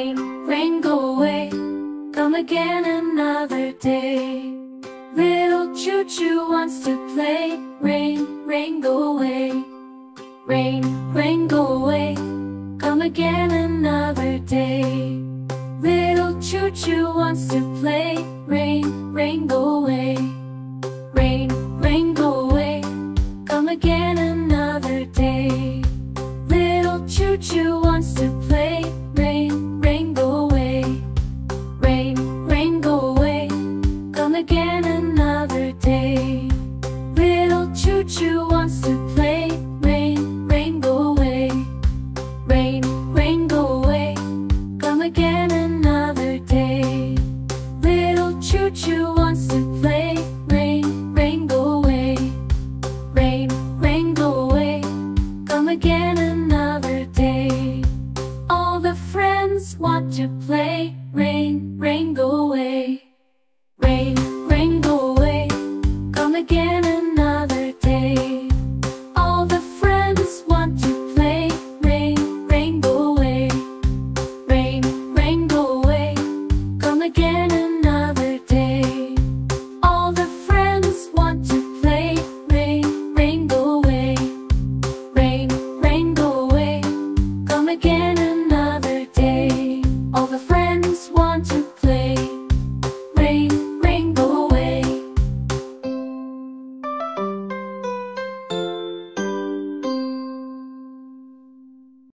Rain, rain, go away. Come again another day. Little choo-choo wants to play. Rain, rain, go away. Rain, rain, go away. Come again another day. Little choo-choo wants to play. Rain, rain, go away. Rain, rain, go away. Come again another day. Little choo-choo wants to play. Rain, rain, go away. Rain, rain, go away. Come again another day. Little choo-choo wants to play. Rain, rain, go away. Rain, rain, go away. Come again another day. Little choo-choo wants to play. Rain, rain, go away. Rain, rain, go away. Come again another day. All the friends want to play. Rain,